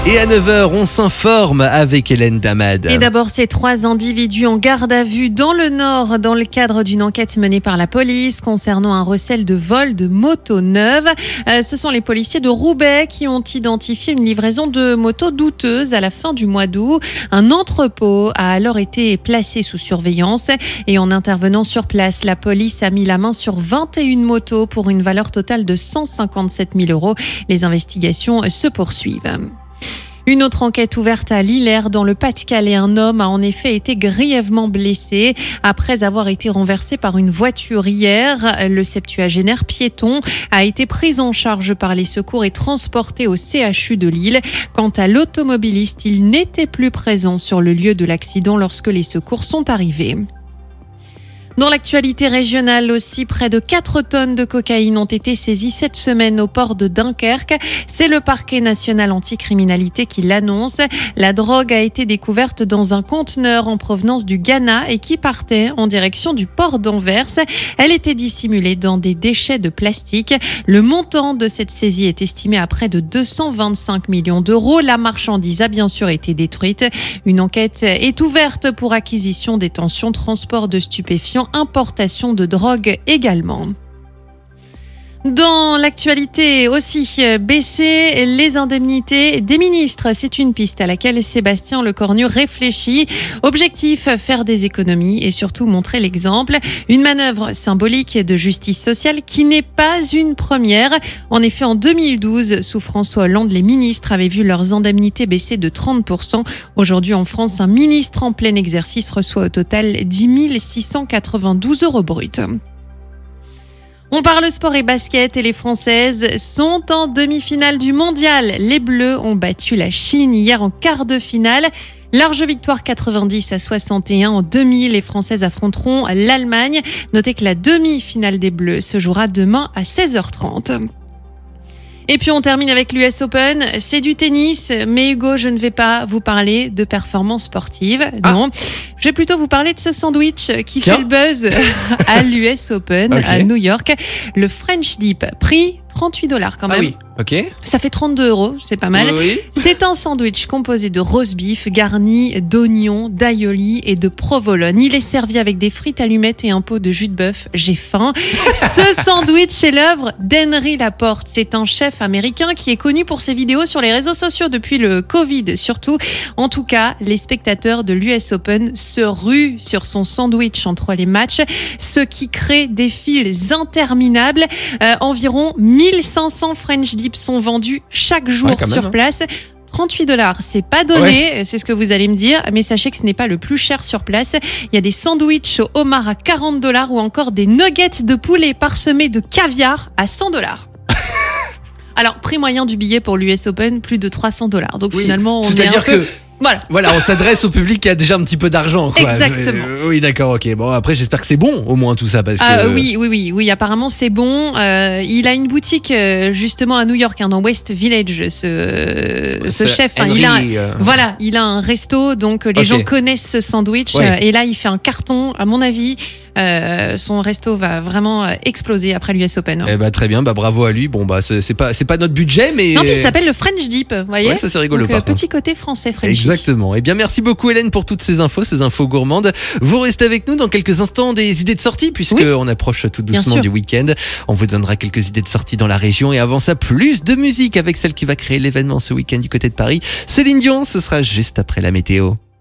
Et à 9h, on s'informe avec Hélène Damad. Et d'abord, ces 3 individus en garde à vue dans le Nord dans le cadre d'une enquête menée par la police concernant un recel de vol de motos neuves. Ce sont les policiers de Roubaix qui ont identifié une livraison de motos douteuses à la fin du mois d'août. Un entrepôt a alors été placé sous surveillance et en intervenant sur place, la police a mis la main sur 21 motos pour une valeur totale de 157 000 €. Les investigations se poursuivent. Une autre enquête ouverte à Lillers dans le Pas-de-Calais. Un homme a en effet été grièvement blessé après avoir été renversé par une voiture hier. Le septuagénaire piéton a été pris en charge par les secours et transporté au CHU de Lille. Quant à l'automobiliste, il n'était plus présent sur le lieu de l'accident lorsque les secours sont arrivés. Dans l'actualité régionale aussi, près de 4 tonnes de cocaïne ont été saisies cette semaine au port de Dunkerque. C'est le parquet national anticriminalité qui l'annonce. La drogue a été découverte dans un conteneur en provenance du Ghana et qui partait en direction du port d'Anvers. Elle était dissimulée dans des déchets de plastique. Le montant de cette saisie est estimé à près de 225 millions d'euros. La marchandise a bien sûr été détruite. Une enquête est ouverte pour acquisition, détention, transport de stupéfiants, importation de drogue également. Dans l'actualité aussi, baisser les indemnités des ministres, c'est une piste à laquelle Sébastien Lecornu réfléchit. Objectif, faire des économies et surtout montrer l'exemple. Une manœuvre symbolique de justice sociale qui n'est pas une première. En effet, en 2012, sous François Hollande, les ministres avaient vu leurs indemnités baisser de 30%. Aujourd'hui, en France, un ministre en plein exercice reçoit au total 10 692 € bruts. On parle sport et basket et les Françaises sont en demi-finale du mondial. Les Bleus ont battu la Chine hier en quart de finale. Large victoire 90-61 en demi. Les Françaises affronteront l'Allemagne. Notez que la demi-finale des Bleus se jouera demain à 16h30. Et puis on termine avec l'US Open, c'est du tennis, mais Hugo, je ne vais pas vous parler de performance sportive, non. Je vais plutôt vous parler de ce sandwich qui fait le buzz à l'US Open à New York. Le French Dip, prix $38 quand même. Ah oui, ok. Ça fait 32 €, c'est pas mal. Oui. C'est un sandwich composé de roast beef garni d'oignons, d'aïoli et de provolone. Il est servi avec des frites allumettes et un pot de jus de bœuf. J'ai faim. Ce sandwich est l'œuvre d'Henry Laporte. C'est un chef américain qui est connu pour ses vidéos sur les réseaux sociaux depuis le Covid surtout. En tout cas, les spectateurs de l'US Open se ruent sur son sandwich entre les matchs, ce qui crée des files interminables. Environ 1500 French Dips sont vendus chaque jour sur place. $38, c'est pas donné, c'est ce que vous allez me dire, mais sachez que ce n'est pas le plus cher sur place. Il y a des sandwichs au homard à $40 ou encore des nuggets de poulet parsemés de caviar à $100. Alors, prix moyen du billet pour l'US Open, plus de $300. Donc finalement, on est un peu... Voilà, on s'adresse au public qui a déjà un petit peu d'argent, quoi. Exactement. Oui, d'accord, ok. Bon, après, j'espère que c'est bon, au moins, tout ça, parce que... Oui, apparemment, c'est bon. Il a une boutique, justement, à New York, dans West Village, ce chef. Henry, il a un resto, donc les gens connaissent ce sandwich. Et là, il fait un carton, à mon avis. Son resto va vraiment exploser après l'US Open. Très bien, bravo à lui. Bon, c'est pas notre budget, mais... Non, mais il s'appelle le French Dip, vous voyez. Ouais, ça c'est rigolo. Donc, petit côté français French. Exactement. Eh bien, merci beaucoup Hélène pour toutes ces infos gourmandes. Vous restez avec nous dans quelques instants, des idées de sortie, puisqu'on approche tout doucement du week-end. On vous donnera quelques idées de sortie dans la région et avant ça, plus de musique avec celle qui va créer l'événement ce week-end du côté de Paris. Céline Dion, ce sera juste après la météo.